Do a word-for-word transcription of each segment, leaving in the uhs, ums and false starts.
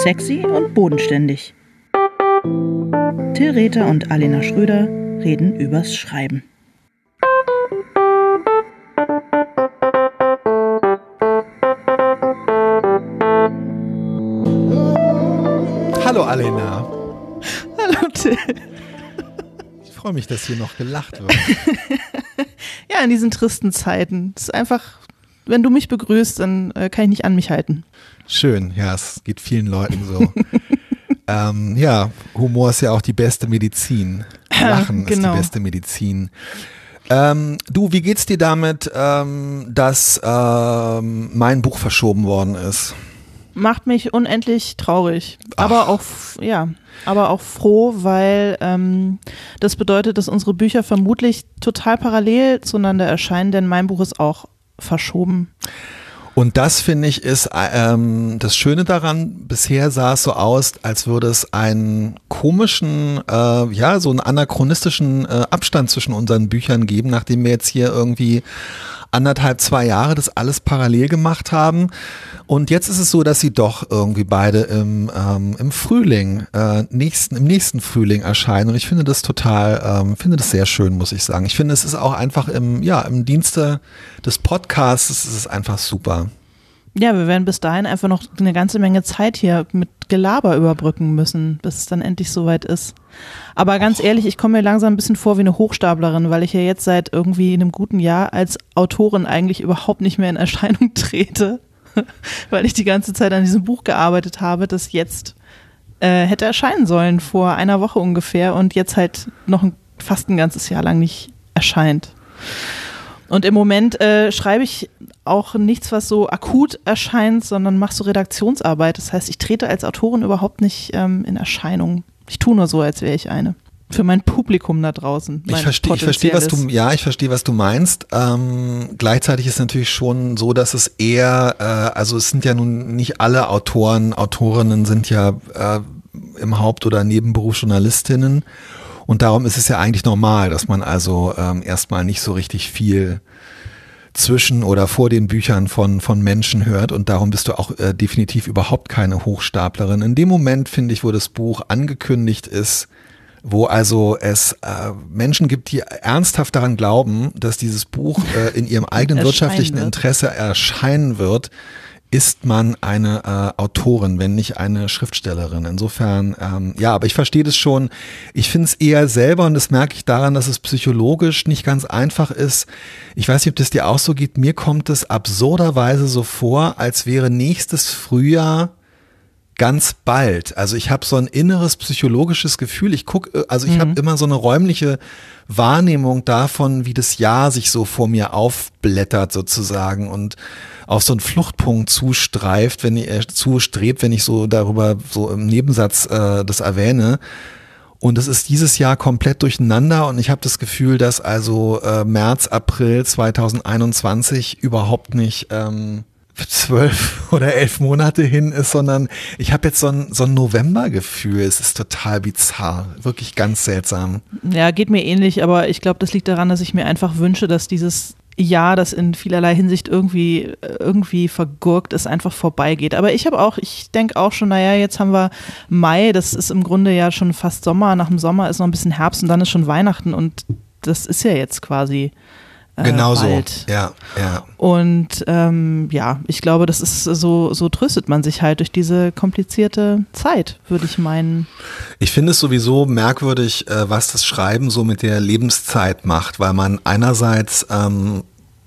Sexy und bodenständig. Till Rether und Alena Schröder reden übers Schreiben. Hallo Alena. Hallo Till. Ich freue mich, dass hier noch gelacht wird. Ja, in diesen tristen Zeiten. Es ist einfach, wenn du mich begrüßt, dann äh, kann ich nicht an mich halten. Schön, ja, es geht vielen Leuten so. ähm, ja, Humor ist ja auch die beste Medizin. Lachen genau. ist die beste Medizin. Ähm, du, wie geht's dir damit, ähm, dass ähm, mein Buch verschoben worden ist? Macht mich unendlich traurig, Ach. aber auch, ja, aber auch froh, weil ähm, das bedeutet, dass unsere Bücher vermutlich total parallel zueinander erscheinen, denn mein Buch ist auch verschoben. Und das, finde ich, ist ähm, das Schöne daran. Bisher sah es so aus, als würde es einen komischen, äh, ja, so einen anachronistischen äh, Abstand zwischen unseren Büchern geben, nachdem wir jetzt hier irgendwie anderthalb, zwei Jahre das alles parallel gemacht haben. Und jetzt ist es so, dass sie doch irgendwie beide im, ähm, im Frühling, äh, nächsten, im nächsten Frühling erscheinen. Und ich finde das total, ähm, finde das sehr schön, muss ich sagen. Ich finde, es ist auch einfach im, ja, im Dienste des Podcasts, es ist einfach super. Ja, wir werden bis dahin einfach noch eine ganze Menge Zeit hier mit Gelaber überbrücken müssen, bis es dann endlich soweit ist. Aber ganz oh. ehrlich, ich komme mir langsam ein bisschen vor wie eine Hochstaplerin, weil ich ja jetzt seit irgendwie einem guten Jahr als Autorin eigentlich überhaupt nicht mehr in Erscheinung trete, weil ich die ganze Zeit an diesem Buch gearbeitet habe, das jetzt äh, hätte erscheinen sollen vor einer Woche ungefähr und jetzt halt noch ein, fast ein ganzes Jahr lang nicht erscheint. Und im Moment äh, schreibe ich auch nichts, was so akut erscheint, sondern mache so Redaktionsarbeit. Das heißt, ich trete als Autorin überhaupt nicht ähm, in Erscheinung. Ich tue nur so, als wäre ich eine. Für mein Publikum da draußen. Ich verstehe, ich verstehe, was du, ja, ich verstehe, was du meinst. Ähm, gleichzeitig ist es natürlich schon so, dass es eher, äh, also es sind ja nun nicht alle Autoren, Autorinnen sind ja äh, im Haupt- oder Nebenberuf Journalistinnen. Und darum ist es ja eigentlich normal, dass man also ähm, erstmal nicht so richtig viel zwischen oder vor den Büchern von, von Menschen hört und darum bist du auch äh, definitiv überhaupt keine Hochstaplerin. In dem Moment, finde ich, wo das Buch angekündigt ist, wo also es äh, Menschen gibt, die ernsthaft daran glauben, dass dieses Buch äh, in ihrem eigenen wirtschaftlichen wird. Interesse erscheinen wird, ist man eine äh, Autorin, wenn nicht eine Schriftstellerin. Insofern, ähm, ja, aber ich verstehe das schon. Ich finde es eher selber, und das merke ich daran, dass es psychologisch nicht ganz einfach ist. Ich weiß nicht, ob das dir auch so geht. Mir kommt es absurderweise so vor, als wäre nächstes Frühjahr ganz bald. Also ich habe so ein inneres psychologisches Gefühl. Ich gucke, also ich mhm. habe immer so eine räumliche Wahrnehmung davon, wie das Jahr sich so vor mir aufblättert sozusagen und auf so einen Fluchtpunkt zustreift, wenn ich äh, zustrebt, wenn ich so darüber so im Nebensatz äh, das erwähne. Und es ist dieses Jahr komplett durcheinander und ich habe das Gefühl, dass also äh, März, April zweitausendeinundzwanzig überhaupt nicht ähm, zwölf oder elf Monate hin ist, sondern ich habe jetzt so ein, so ein Novembergefühl. Es ist total bizarr, wirklich ganz seltsam. Ja, geht mir ähnlich, aber ich glaube, das liegt daran, dass ich mir einfach wünsche, dass dieses Jahr, das in vielerlei Hinsicht irgendwie irgendwie vergurkt ist, einfach vorbeigeht. Aber ich habe auch, ich denke auch schon, naja, jetzt haben wir Mai, das ist im Grunde ja schon fast Sommer, nach dem Sommer ist noch ein bisschen Herbst und dann ist schon Weihnachten und das ist ja jetzt quasi Äh, genau bald. so, ja, ja. Und ähm, ja, ich glaube, das ist so, so tröstet man sich halt durch diese komplizierte Zeit, würde ich meinen. Ich finde es sowieso merkwürdig, äh, was das Schreiben so mit der Lebenszeit macht, weil man einerseits ähm,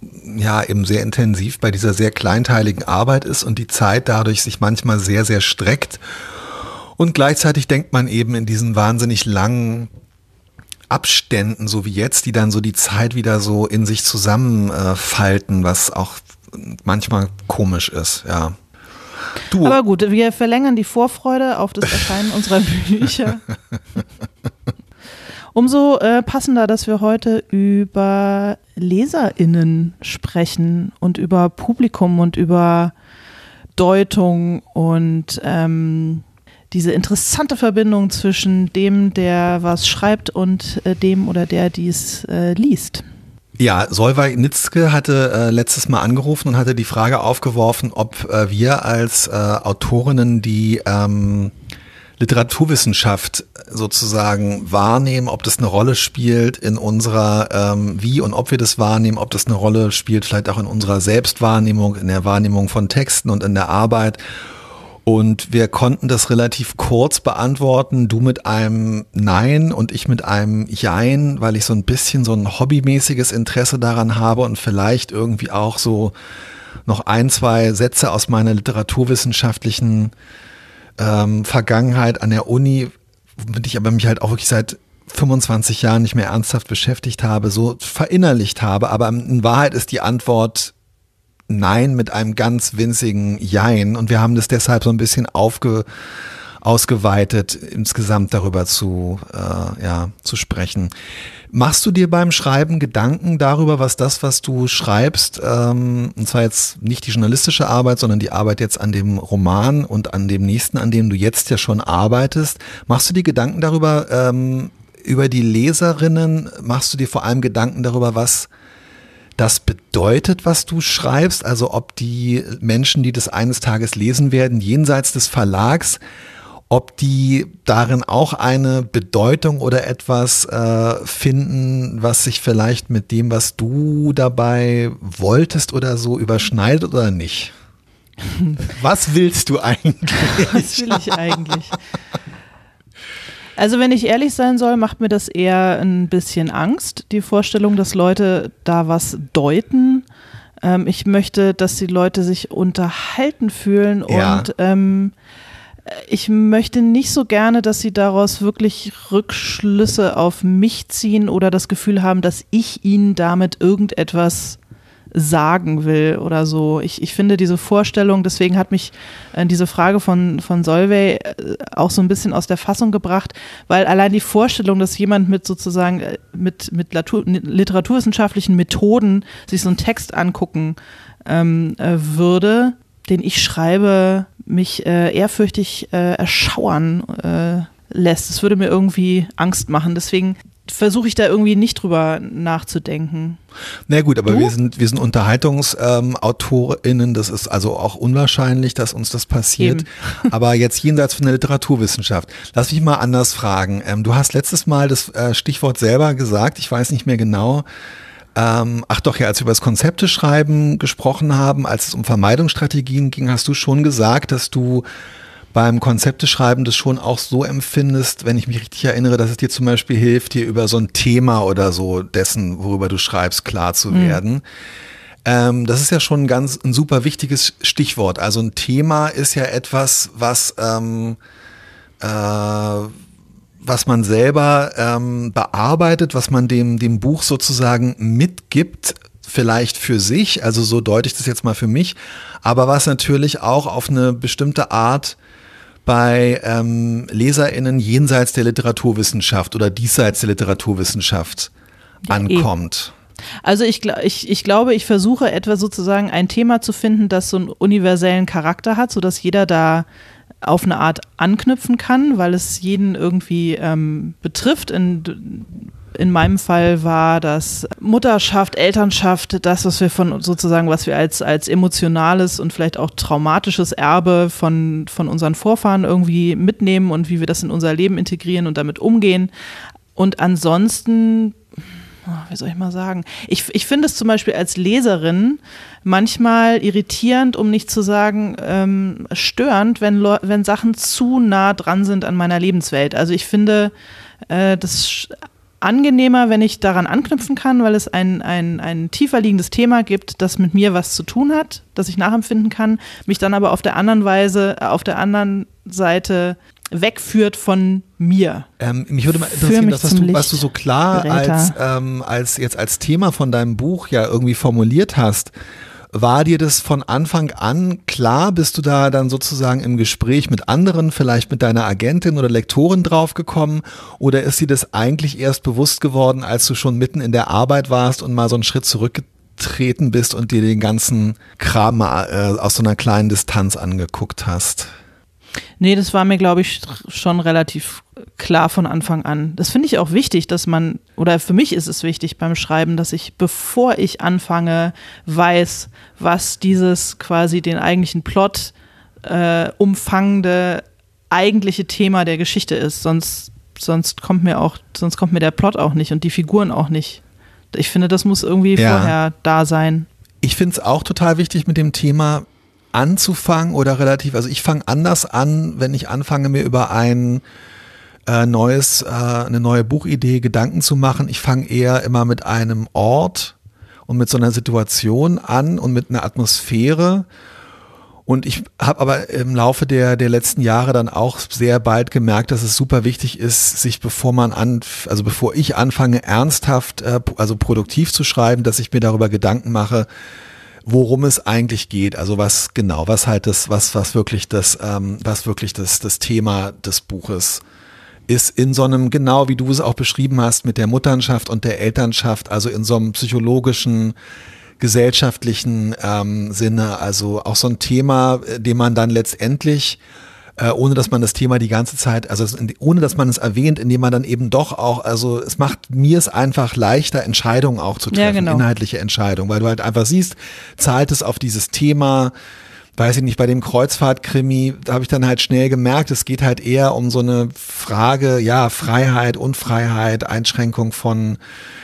ja eben sehr intensiv bei dieser sehr kleinteiligen Arbeit ist und die Zeit dadurch sich manchmal sehr, sehr streckt und gleichzeitig denkt man eben in diesen wahnsinnig langen Abständen, so wie jetzt, die dann so die Zeit wieder so in sich zusammenfalten, äh, was auch manchmal komisch ist, ja. Du. Aber gut, wir verlängern die Vorfreude auf das Erscheinen unserer Bücher. Umso äh, passender, dass wir heute über LeserInnen sprechen und über Publikum und über Deutung und ähm, diese interessante Verbindung zwischen dem, der was schreibt und äh, dem oder der, die es äh, liest. Ja, Solveig Nitzke hatte äh, letztes Mal angerufen und hatte die Frage aufgeworfen, ob äh, wir als äh, Autorinnen die ähm, Literaturwissenschaft sozusagen wahrnehmen, ob das eine Rolle spielt in unserer, ähm, wie und ob wir das wahrnehmen, ob das eine Rolle spielt vielleicht auch in unserer Selbstwahrnehmung, in der Wahrnehmung von Texten und in der Arbeit. Und wir konnten das relativ kurz beantworten, du mit einem Nein und ich mit einem Jein, weil ich so ein bisschen so ein hobbymäßiges Interesse daran habe und vielleicht irgendwie auch so noch ein, zwei Sätze aus meiner literaturwissenschaftlichen ähm, Vergangenheit an der Uni, womit ich aber mich halt auch wirklich seit fünfundzwanzig Jahren nicht mehr ernsthaft beschäftigt habe, so verinnerlicht habe. Aber in Wahrheit ist die Antwort Nein mit einem ganz winzigen Jein und wir haben das deshalb so ein bisschen aufge, ausgeweitet, insgesamt darüber zu, äh, ja, zu sprechen. Machst du dir beim Schreiben Gedanken darüber, was das, was du schreibst, ähm, und zwar jetzt nicht die journalistische Arbeit, sondern die Arbeit jetzt an dem Roman und an dem nächsten, an dem du jetzt ja schon arbeitest, machst du dir Gedanken darüber, ähm, über die Leserinnen, machst du dir vor allem Gedanken darüber, was das bedeutet, was du schreibst, also ob die Menschen, die das eines Tages lesen werden, jenseits des Verlags, ob die darin auch eine Bedeutung oder etwas äh, finden, was sich vielleicht mit dem, was du dabei wolltest oder so überschneidet oder nicht? Was willst du eigentlich? Was will ich eigentlich? Also wenn ich ehrlich sein soll, macht mir das eher ein bisschen Angst, die Vorstellung, dass Leute da was deuten. Ähm, ich möchte, dass die Leute sich unterhalten fühlen Ja. und ähm, ich möchte nicht so gerne, dass sie daraus wirklich Rückschlüsse auf mich ziehen oder das Gefühl haben, dass ich ihnen damit irgendetwas sagen will oder so. Ich, ich finde diese Vorstellung, deswegen hat mich äh, diese Frage von, von Solveig äh, auch so ein bisschen aus der Fassung gebracht, weil allein die Vorstellung, dass jemand mit sozusagen äh, mit, mit Latur, literaturwissenschaftlichen Methoden sich so einen Text angucken ähm, äh, würde, den ich schreibe, mich äh, ehrfürchtig äh, erschauern äh, lässt. Das würde mir irgendwie Angst machen. Deswegen versuche ich da irgendwie nicht drüber nachzudenken. Na gut, aber Du? wir sind, wir sind UnterhaltungsautorInnen, ähm, das ist also auch unwahrscheinlich, dass uns das passiert. Eben. Aber jetzt jenseits von der Literaturwissenschaft. Lass mich mal anders fragen. Ähm, du hast letztes Mal das äh, Stichwort selber gesagt, ich weiß nicht mehr genau. Ähm, ach doch, ja, als wir über das Konzepteschreiben gesprochen haben, als es um Vermeidungsstrategien ging, hast du schon gesagt, dass du beim Konzepteschreiben das schon auch so empfindest, wenn ich mich richtig erinnere, dass es dir zum Beispiel hilft, dir über so ein Thema oder so dessen, worüber du schreibst, klar zu Mhm. werden. Ähm, das ist ja schon ein ganz ein super wichtiges Stichwort. Also ein Thema ist ja etwas, was ähm, äh, was man selber ähm, bearbeitet, was man dem dem Buch sozusagen mitgibt, vielleicht für sich, also so deute ich das jetzt mal für mich, aber was natürlich auch auf eine bestimmte Art bei ähm, LeserInnen jenseits der Literaturwissenschaft oder diesseits der Literaturwissenschaft Ja, ankommt. Also ich, gl- ich, ich glaube, ich versuche etwa sozusagen ein Thema zu finden, das so einen universellen Charakter hat, sodass jeder da auf eine Art anknüpfen kann, weil es jeden irgendwie ähm, betrifft. In, in meinem Fall war das Mutterschaft, Elternschaft, das, was wir von sozusagen, was wir als, als emotionales und vielleicht auch traumatisches Erbe von, von unseren Vorfahren irgendwie mitnehmen und wie wir das in unser Leben integrieren und damit umgehen. Und ansonsten, wie soll ich mal sagen, ich, ich finde es zum Beispiel als Leserin manchmal irritierend, um nicht zu sagen ähm, störend, wenn, Leu- wenn Sachen zu nah dran sind an meiner Lebenswelt. Also ich finde äh, das sch- angenehmer, wenn ich daran anknüpfen kann, weil es ein, ein, ein tiefer liegendes Thema gibt, das mit mir was zu tun hat, das ich nachempfinden kann, mich dann aber auf der anderen Weise, äh, auf der anderen Seite wegführt von mir. Ähm, mich würde mal Führ interessieren, mich das, was zum du, was du so klar Lichtgeräter. als, ähm, als jetzt als Thema von deinem Buch ja irgendwie formuliert hast. War dir das von Anfang an klar? Bist du da dann sozusagen im Gespräch mit anderen, vielleicht mit deiner Agentin oder Lektorin draufgekommen? Oder ist dir das eigentlich erst bewusst geworden, als du schon mitten in der Arbeit warst und mal so einen Schritt zurückgetreten bist und dir den ganzen Kram mal, äh, aus so einer kleinen Distanz angeguckt hast? Nee, das war mir, glaube ich, schon relativ klar von Anfang an. Das finde ich auch wichtig, dass man, oder für mich ist es wichtig beim Schreiben, dass ich, bevor ich anfange, weiß, was dieses quasi den eigentlichen Plot äh, umfangende eigentliche Thema der Geschichte ist. Sonst, sonst kommt mir auch, sonst kommt mir der Plot auch nicht und die Figuren auch nicht. Ich finde, das muss irgendwie ja. vorher da sein. Ich finde es auch total wichtig, mit dem Thema anzufangen oder relativ, also ich fange anders an, wenn ich anfange, mir über ein äh, neues, äh, eine neue Buchidee Gedanken zu machen. Ich fange eher immer mit einem Ort und mit so einer Situation an und mit einer Atmosphäre. Und ich habe aber im Laufe der, der letzten Jahre dann auch sehr bald gemerkt, dass es super wichtig ist, sich bevor man an, also bevor ich anfange, ernsthaft, äh, also produktiv zu schreiben, dass ich mir darüber Gedanken mache, worum es eigentlich geht. Also was genau, was halt das, was, was wirklich das, ähm, was wirklich das, das Thema des Buches ist in so einem, genau wie du es auch beschrieben hast, mit der Mutterschaft und der Elternschaft, also in so einem psychologischen, gesellschaftlichen ähm, Sinne, also auch so ein Thema, dem man dann letztendlich, äh, ohne dass man das Thema die ganze Zeit, also ohne dass man es erwähnt, indem man dann eben doch auch, also es macht mir es einfach leichter, Entscheidungen auch zu treffen, ja, genau. inhaltliche Entscheidungen, weil du halt einfach siehst, zahlt es auf dieses Thema, weiß ich nicht, bei dem Kreuzfahrt-Krimi, da habe ich dann halt schnell gemerkt, es geht halt eher um so eine Frage, ja, Freiheit, Unfreiheit, Einschränkung von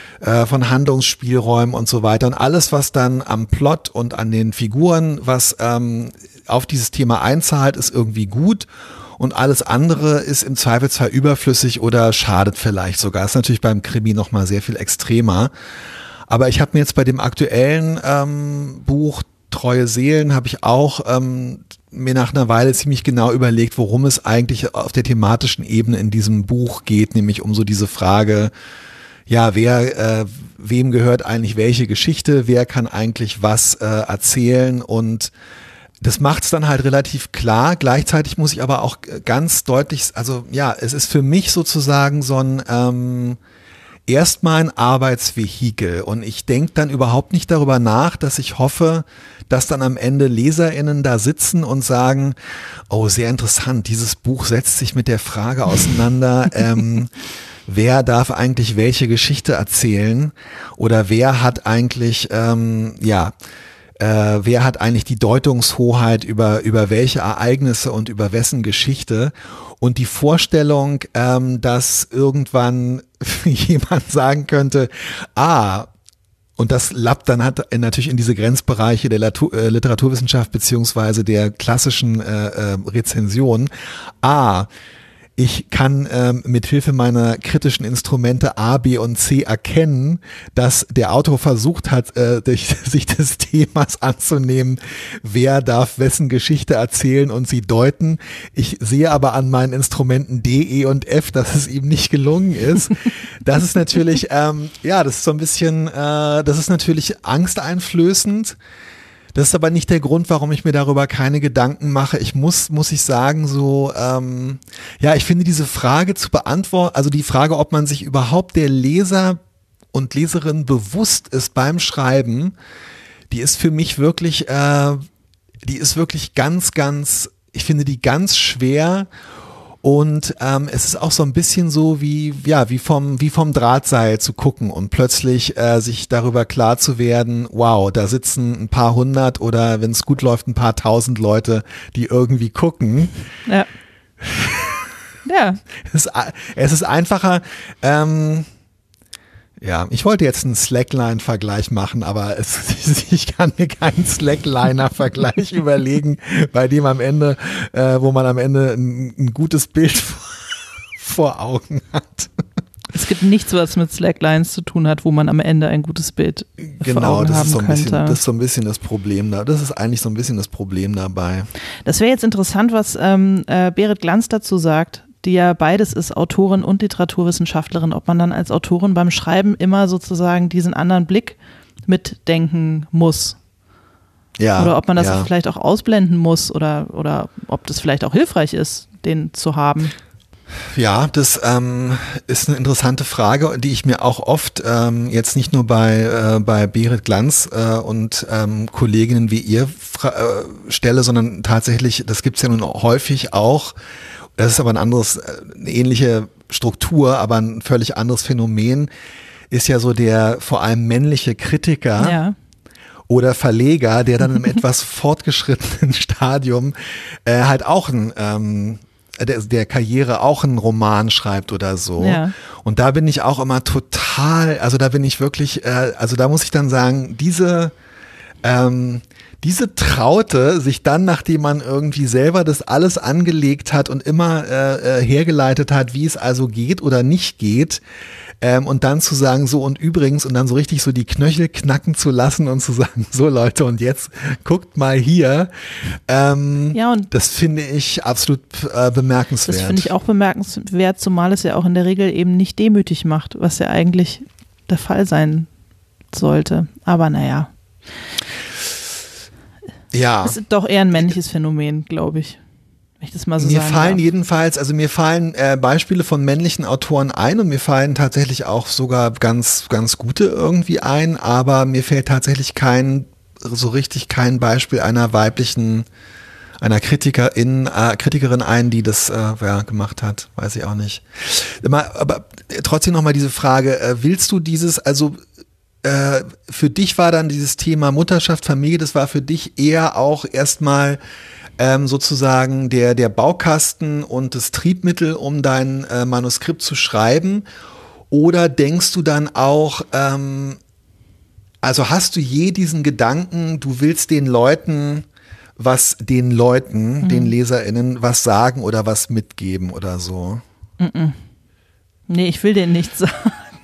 von Handlungsspielräumen und so weiter und alles, was dann am Plot und an den Figuren, was ähm, auf dieses Thema einzahlt, ist irgendwie gut und alles andere ist im Zweifelsfall überflüssig oder schadet vielleicht sogar. Das ist natürlich beim Krimi nochmal sehr viel extremer. Aber ich habe mir jetzt bei dem aktuellen ähm, Buch Treue Seelen habe ich auch ähm, mir nach einer Weile ziemlich genau überlegt, worum es eigentlich auf der thematischen Ebene in diesem Buch geht, nämlich um so diese Frage, ja, wer, äh, wem gehört eigentlich welche Geschichte, wer kann eigentlich was äh, erzählen und das macht es dann halt relativ klar. Gleichzeitig muss ich aber auch ganz deutlich, also ja, es ist für mich sozusagen so ein ähm, erstmal ein Arbeitsvehikel und ich denke dann überhaupt nicht darüber nach, dass ich hoffe, dass dann am Ende LeserInnen da sitzen und sagen, oh, sehr interessant, dieses Buch setzt sich mit der Frage auseinander, ähm, wer darf eigentlich welche Geschichte erzählen oder wer hat eigentlich, ähm, ja, äh, wer hat eigentlich die Deutungshoheit über, über welche Ereignisse und über wessen Geschichte und die Vorstellung, ähm, dass irgendwann jemand sagen könnte, ah, und das lappt dann hat natürlich in diese Grenzbereiche der Latu- äh, Literaturwissenschaft beziehungsweise der klassischen äh, äh, Rezension, ah, ich kann ähm, mit Hilfe meiner kritischen Instrumente A, B und C erkennen, dass der Autor versucht hat, äh, sich des Themas anzunehmen, wer darf wessen Geschichte erzählen und sie deuten. Ich sehe aber an meinen Instrumenten D, E und F, dass es ihm nicht gelungen ist. Das ist natürlich, ähm, ja, das ist so ein bisschen, äh, das ist natürlich angsteinflößend. Das ist aber nicht der Grund, warum ich mir darüber keine Gedanken mache. Ich muss, muss ich sagen, so, ähm, ja, ich finde diese Frage zu beantworten, also die Frage, ob man sich überhaupt der Leser und Leserin bewusst ist beim Schreiben, die ist für mich wirklich, äh, die ist wirklich ganz, ganz, ich finde die ganz schwer. Und ähm, es ist auch so ein bisschen so wie ja wie vom wie vom Drahtseil zu gucken und plötzlich äh, sich darüber klar zu werden, wow, da sitzen ein paar hundert oder wenn es gut läuft ein paar tausend Leute, die irgendwie gucken. Ja. Ja. Es ist, es ist einfacher. Ähm, Ja, ich wollte jetzt einen Slackline-Vergleich machen, aber es, ich kann mir keinen Slackliner-Vergleich überlegen, bei dem am Ende, äh, wo man am Ende ein, ein gutes Bild vor, vor Augen hat. Es gibt nichts, was mit Slacklines zu tun hat, wo man am Ende ein gutes Bild genau, vor Augen das haben ist so ein könnte. Bisschen, das ist so ein bisschen das Problem da. Das ist eigentlich so ein bisschen das Problem dabei. Das wäre jetzt interessant, was ähm, äh, Berit Glanz dazu sagt, die ja beides ist, Autorin und Literaturwissenschaftlerin, ob man dann als Autorin beim Schreiben immer sozusagen diesen anderen Blick mitdenken muss. Ja, oder ob man das ja. vielleicht auch ausblenden muss oder, oder ob das vielleicht auch hilfreich ist, den zu haben. Ja, das ähm, ist eine interessante Frage, die ich mir auch oft ähm, jetzt nicht nur bei, äh, bei Berit Glanz äh, und ähm, Kolleginnen wie ihr fra- äh, stelle, sondern tatsächlich, das gibt's ja nun häufig auch. Das ist aber ein anderes, eine ähnliche Struktur, aber ein völlig anderes Phänomen, ist ja so der vor allem männliche Kritiker ja. oder Verleger, der dann im etwas fortgeschrittenen Stadium äh, halt auch ein ähm, der, der Karriere auch einen Roman schreibt oder so. Ja. Und da bin ich auch immer total, also da bin ich wirklich, äh, also da muss ich dann sagen, diese ähm, diese Traute, sich dann, nachdem man irgendwie selber das alles angelegt hat und immer äh, äh, hergeleitet hat, wie es also geht oder nicht geht, ähm, und dann zu sagen, so und übrigens, und dann so richtig so die Knöchel knacken zu lassen und zu sagen, so Leute, und jetzt guckt mal hier. Ähm, ja, und das finde ich absolut äh, bemerkenswert. Das finde ich auch bemerkenswert, zumal es ja auch in der Regel eben nicht demütig macht, was ja eigentlich der Fall sein sollte. Aber naja. Ja. Das ist doch eher ein männliches Phänomen, glaube ich. Wenn ich das mal so mir sagen fallen darf. jedenfalls, also mir fallen äh, Beispiele von männlichen Autoren ein und mir fallen tatsächlich auch sogar ganz, ganz gute irgendwie ein, aber mir fällt tatsächlich kein, so richtig kein Beispiel einer weiblichen, einer Kritikerin, äh, Kritikerin ein, die das äh, ja, gemacht hat, weiß ich auch nicht. Aber, aber trotzdem nochmal diese Frage, äh, willst du dieses, also Äh, für dich war dann dieses Thema Mutterschaft, Familie, das war für dich eher auch erstmal ähm, sozusagen der, der Baukasten und das Triebmittel, um dein äh, Manuskript zu schreiben? Oder denkst du dann auch, ähm, also hast du je diesen Gedanken, du willst den Leuten was, den Leuten, mhm. den LeserInnen was sagen oder was mitgeben oder so? Mhm. Nee, ich will denen nichts sagen.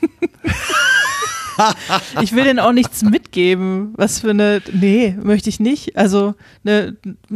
Ich will denen auch nichts mitgeben. Was für eine, nee, möchte ich nicht. Also, eine.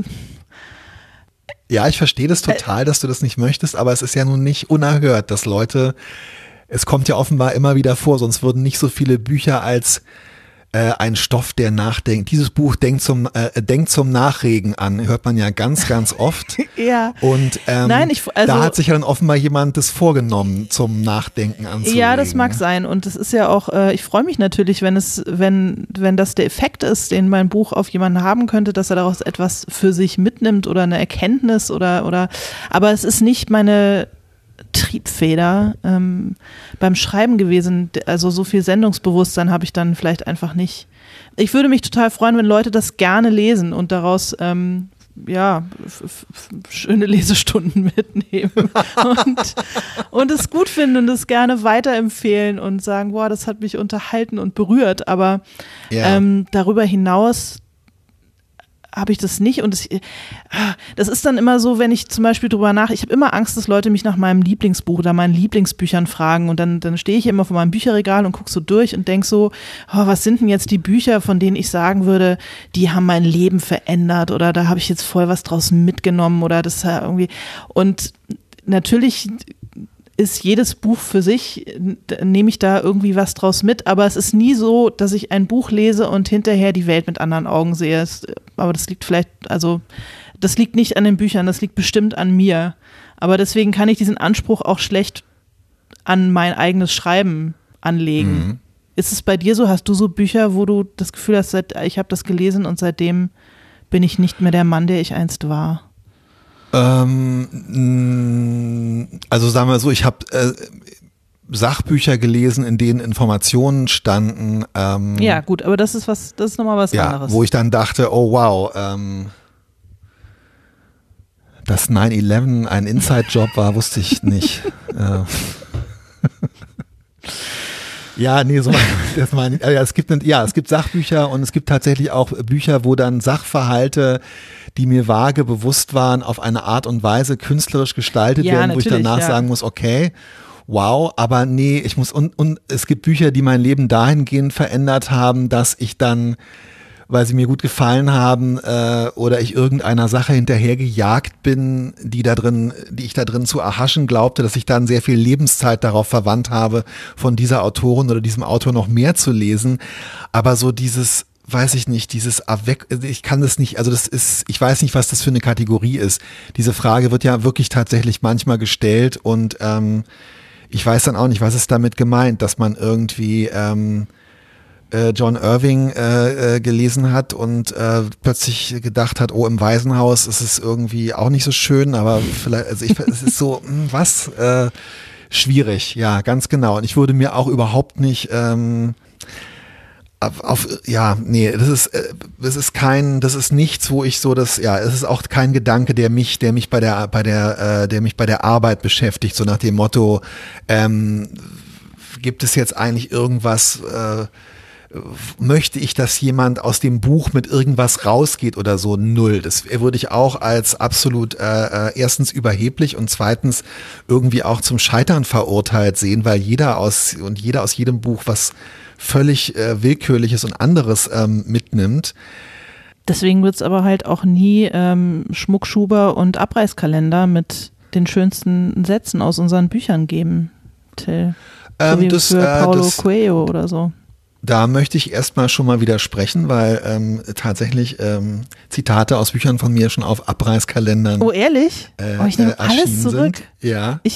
Ja, ich verstehe das total, dass du das nicht möchtest, aber es ist ja nun nicht unerhört, dass Leute, es kommt ja offenbar immer wieder vor, sonst würden nicht so viele Bücher als äh, ein Stoff, der nachdenkt. Dieses Buch denkt zum, äh, denkt zum Nachregen an, hört man ja ganz, ganz oft. Ja. Und ähm, Nein, ich, also, da hat sich ja dann offenbar jemand das vorgenommen, zum Nachdenken anzuregen. Ja, das mag sein und es ist ja auch, äh, ich freue mich natürlich, wenn es, wenn, wenn das der Effekt ist, den mein Buch auf jemanden haben könnte, dass er daraus etwas für sich mitnimmt oder eine Erkenntnis oder, oder, aber es ist nicht meine Triebfeder ähm, beim Schreiben gewesen, also so viel Sendungsbewusstsein habe ich dann vielleicht einfach nicht. Ich würde mich total freuen, wenn Leute das gerne lesen und daraus ähm, ja, f- f- schöne Lesestunden mitnehmen und, und es gut finden und es gerne weiterempfehlen und sagen, boah, das hat mich unterhalten und berührt, aber ja. ähm, darüber hinaus habe ich das nicht und das, das ist dann immer so, wenn ich zum Beispiel drüber nach, ich habe immer Angst, dass Leute mich nach meinem Lieblingsbuch oder meinen Lieblingsbüchern fragen und dann, dann stehe ich immer vor meinem Bücherregal und gucke so durch und denke so, oh, was sind denn jetzt die Bücher, von denen ich sagen würde, die haben mein Leben verändert oder da habe ich jetzt voll was draus mitgenommen oder das irgendwie und natürlich ist jedes Buch für sich, nehme ich da irgendwie was draus mit, aber es ist nie so, dass ich ein Buch lese und hinterher die Welt mit anderen Augen sehe. Es, aber das liegt vielleicht, also das liegt nicht an den Büchern, das liegt bestimmt an mir. Aber deswegen kann ich diesen Anspruch auch schlecht an mein eigenes Schreiben anlegen. Mhm. Ist es bei dir so? Hast du so Bücher, wo du das Gefühl hast, seit, ich habe das gelesen und seitdem bin ich nicht mehr der Mann, der ich einst war? Ähm, also sagen wir so, ich habe äh, Sachbücher gelesen, in denen Informationen standen. Ähm, ja, gut, aber das ist was, das ist nochmal was ja, anderes. Wo ich dann dachte, oh wow, ähm, dass nine eleven ein Inside-Job war, wusste ich nicht. äh. Ja, nee, so das meine ich. Ja, es gibt, ja, es gibt Sachbücher und es gibt tatsächlich auch Bücher, wo dann Sachverhalte, die mir vage bewusst waren, auf eine Art und Weise künstlerisch gestaltet ja, werden, wo ich danach ja. sagen muss, okay, wow, aber nee, ich muss, und, und es gibt Bücher, die mein Leben dahingehend verändert haben, dass ich dann, weil sie mir gut gefallen haben äh, oder ich irgendeiner Sache hinterhergejagt bin, die da drin, die ich da drin zu erhaschen glaubte, dass ich dann sehr viel Lebenszeit darauf verwandt habe, von dieser Autorin oder diesem Autor noch mehr zu lesen. Aber so dieses, weiß ich nicht, dieses Avec, ich kann das nicht, also das ist, ich weiß nicht, was das für eine Kategorie ist. Diese Frage wird ja wirklich tatsächlich manchmal gestellt und ähm, ich weiß dann auch nicht, was ist damit gemeint, dass man irgendwie ähm, John Irving äh, äh, gelesen hat und äh, plötzlich gedacht hat, oh, im Waisenhaus ist es irgendwie auch nicht so schön, aber vielleicht, also ich, es ist so, was, äh, Schwierig, ja, ganz genau. Und ich würde mir auch überhaupt nicht ähm, auf, auf, ja, nee, das ist, das ist kein, das ist nichts, wo ich so das, ja, es ist auch kein Gedanke, der mich, der mich bei der, bei der, äh, der mich bei der Arbeit beschäftigt, so nach dem Motto, ähm, gibt es jetzt eigentlich irgendwas, äh, möchte ich, dass jemand aus dem Buch mit irgendwas rausgeht oder so? Null. Das würde ich auch als absolut äh, erstens überheblich und zweitens irgendwie auch zum Scheitern verurteilt sehen, weil jeder aus und jeder aus jedem Buch was völlig äh, Willkürliches und anderes ähm, mitnimmt. Deswegen wird es aber halt auch nie ähm, Schmuckschuber und Abreißkalender mit den schönsten Sätzen aus unseren Büchern geben, Till. So Ähm, wie das, für äh, Paulo das, Coelho oder so. Da möchte ich erstmal schon mal widersprechen, weil ähm, tatsächlich ähm, Zitate aus Büchern von mir schon auf Abreißkalendern Oh, ehrlich? Äh, oh, ich nehme äh, alles zurück. Sind. Ja. Ich,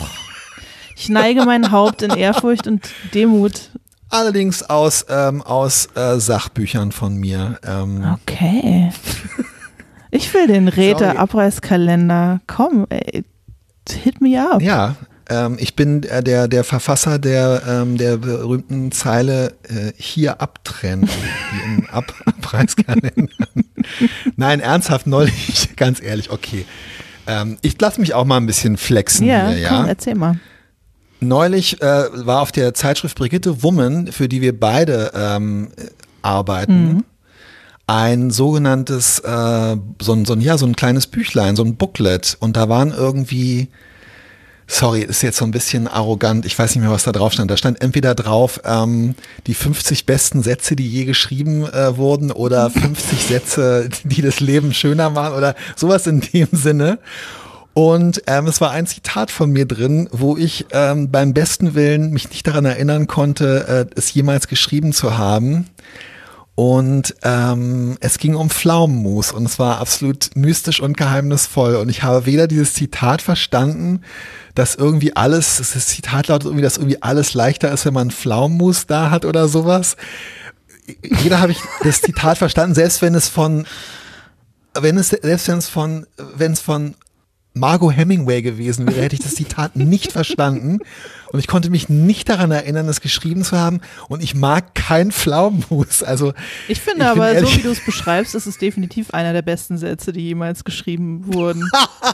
ich neige mein Haupt in Ehrfurcht und Demut. Allerdings aus, ähm, aus äh, Sachbüchern von mir. Ähm. Okay. Ich will den Räte-Abreißkalender. Komm, ey, hit me up. Ja. Ähm, ich bin äh, der, der Verfasser der, ähm, der berühmten Zeile äh, hier abtrennen, die in Ab Abreißkalendern. Nein, ernsthaft neulich, ganz ehrlich, okay. Ähm, ich lasse mich auch mal ein bisschen flexen ja, hier, ja. Komm, erzähl mal. Neulich äh, war auf der Zeitschrift Brigitte Woman, für die wir beide ähm, arbeiten, mhm. ein sogenanntes, äh, so, ein, so, ein, ja, so ein kleines Büchlein, so ein Booklet. Und da waren irgendwie Sorry, ist jetzt so ein bisschen arrogant. Ich weiß nicht mehr, was da drauf stand. Da stand entweder drauf ähm, die fünfzig besten Sätze, die je geschrieben äh, wurden, oder fünfzig Sätze, die das Leben schöner machen oder sowas in dem Sinne. Und ähm, es war ein Zitat von mir drin, wo ich ähm, beim besten Willen mich nicht daran erinnern konnte, äh, es jemals geschrieben zu haben. Und ähm, es ging um Pflaumenmus und es war absolut mystisch und geheimnisvoll. Und ich habe weder dieses Zitat verstanden, dass irgendwie alles, das Zitat lautet irgendwie, dass irgendwie alles leichter ist, wenn man Pflaumenmus da hat oder sowas. Jeder habe ich das Zitat verstanden, selbst wenn es von, wenn es, selbst wenn es von, wenn es von Margot Hemingway gewesen wäre, hätte ich das Zitat nicht verstanden und ich konnte mich nicht daran erinnern, es geschrieben zu haben und ich mag kein Pflaumenmus. Also ich finde ich aber, so wie du es beschreibst, ist es definitiv einer der besten Sätze, die jemals geschrieben wurden.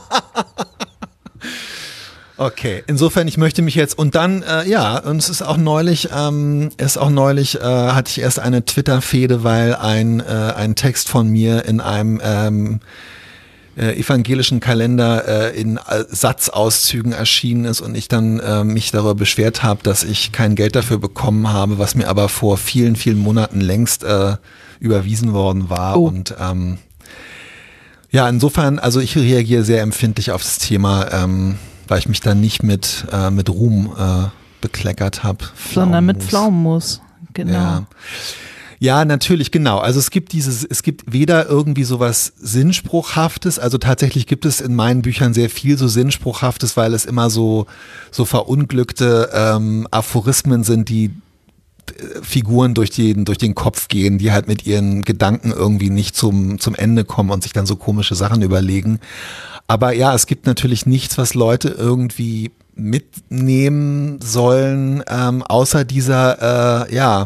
Okay, insofern, ich möchte mich jetzt und dann, äh, ja, und es ist auch neulich, ähm, ist auch neulich, äh, hatte ich erst eine Twitter-Fehde, weil ein, äh, ein Text von mir in einem ähm, Äh, evangelischen Kalender äh, in äh, Satzauszügen erschienen ist und ich dann äh, mich darüber beschwert habe, dass ich kein Geld dafür bekommen habe, was mir aber vor vielen, vielen Monaten längst äh, überwiesen worden war. Oh. Und ähm, ja, insofern, also ich reagiere sehr empfindlich auf das Thema, ähm, weil ich mich dann nicht mit, äh, mit Ruhm äh, bekleckert habe. Sondern mit Pflaumenmus, genau. Ja. Ja, natürlich, genau. Also es gibt dieses, es gibt weder irgendwie sowas Sinnspruchhaftes, also tatsächlich gibt es in meinen Büchern sehr viel so Sinnspruchhaftes, weil es immer so, so verunglückte ähm, Aphorismen sind, die äh, Figuren durch den, durch den Kopf gehen, die halt mit ihren Gedanken irgendwie nicht zum, zum Ende kommen und sich dann so komische Sachen überlegen. Aber ja, es gibt natürlich nichts, was Leute irgendwie mitnehmen sollen, ähm, außer dieser, äh, ja,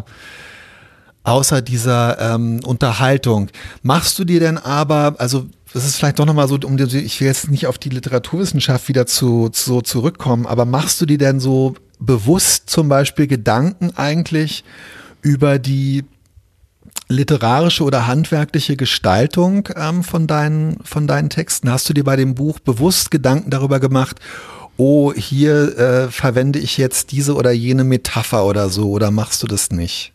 außer dieser ähm, Unterhaltung. Machst du dir denn aber, also das ist vielleicht doch nochmal so, um ich will jetzt nicht auf die Literaturwissenschaft wieder zu, so zurückkommen, aber machst du dir denn so bewusst zum Beispiel Gedanken eigentlich über die literarische oder handwerkliche Gestaltung ähm, von deinen, von deinen Texten? Hast du dir bei dem Buch bewusst Gedanken darüber gemacht, oh, hier äh, verwende ich jetzt diese oder jene Metapher oder so, oder machst du das nicht?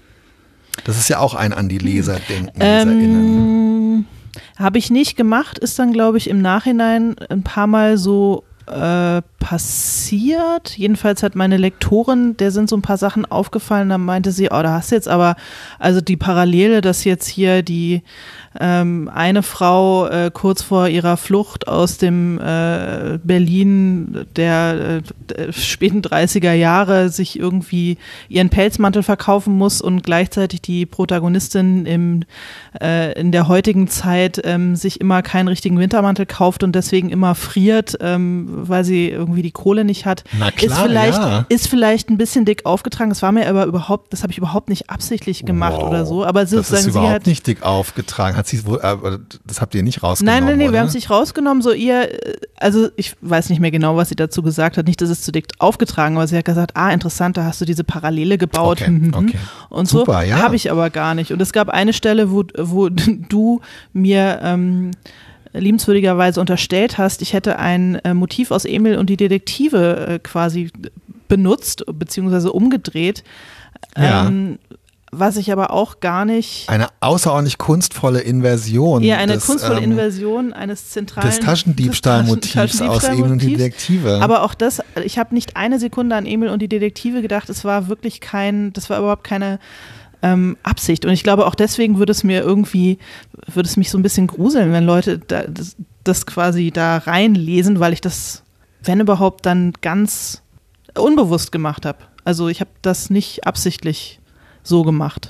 Das ist ja auch ein an die Leser denken, LeserInnen. Ähm, habe ich nicht gemacht, ist dann, glaube ich, im Nachhinein ein paar Mal so äh, passiert. Jedenfalls hat meine Lektorin, der sind so ein paar Sachen aufgefallen, da meinte sie, oh, da hast du jetzt aber, also die Parallele, dass jetzt hier die ähm, eine Frau äh, kurz vor ihrer Flucht aus dem äh, Berlin der äh, späten dreißiger Jahre sich irgendwie ihren Pelzmantel verkaufen muss und gleichzeitig die Protagonistin im, äh, in der heutigen Zeit ähm, sich immer keinen richtigen Wintermantel kauft und deswegen immer friert, ähm, weil sie irgendwie irgendwie die Kohle nicht hat. Na klar, ist vielleicht, ja. ist vielleicht ein bisschen dick aufgetragen. Das war mir aber überhaupt, das habe ich überhaupt nicht absichtlich gemacht wow. oder so. Aber sozusagen, das ist überhaupt sie hat, nicht dick aufgetragen. Hat sie wohl, äh, das habt ihr nicht rausgenommen, Nein, nein, nee, oder? wir haben es nicht rausgenommen. So ihr, also ich weiß nicht mehr genau, was sie dazu gesagt hat. Nicht, dass es zu dick aufgetragen, aber sie hat gesagt, ah, interessant, da hast du diese Parallele gebaut. Okay, okay. Und Super, so ja. habe ich aber gar nicht. Und es gab eine Stelle, wo, wo du mir ähm, liebenswürdigerweise unterstellt hast, ich hätte ein äh, Motiv aus Emil und die Detektive äh, quasi benutzt, beziehungsweise umgedreht. Ja. Ähm, was ich aber auch gar nicht. Eine außerordentlich kunstvolle Inversion. Ja, eine des, kunstvolle ähm, Inversion eines zentralen des Taschendiebstahlmotivs aus Emil und die Detektive. Aber auch das, ich habe nicht eine Sekunde an Emil und die Detektive gedacht, es war wirklich kein, das war überhaupt keine ähm, Absicht. Und ich glaube, auch deswegen würde es mir irgendwie, würde es mich so ein bisschen gruseln, wenn Leute da, das, das quasi da reinlesen, weil ich das, wenn überhaupt, dann ganz unbewusst gemacht habe. Also ich habe das nicht absichtlich so gemacht.